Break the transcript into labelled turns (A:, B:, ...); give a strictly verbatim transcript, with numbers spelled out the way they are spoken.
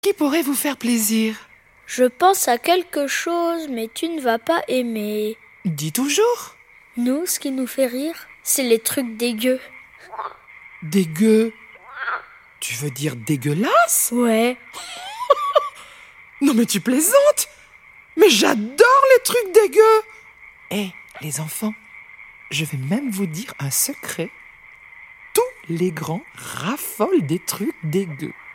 A: Qui pourrait vous faire plaisir?
B: Je pense à quelque chose, mais tu ne vas pas aimer.
A: Dis toujours.
B: Nous, ce qui nous fait rire, c'est les trucs dégueux.
A: Dégueu? Tu veux dire dégueulasse?
B: Ouais.
A: Non mais tu plaisantes! Mais j'adore les trucs dégueux! Eh, les enfants, je vais même vous dire un secret. Tous les grands raffolent des trucs dégueux.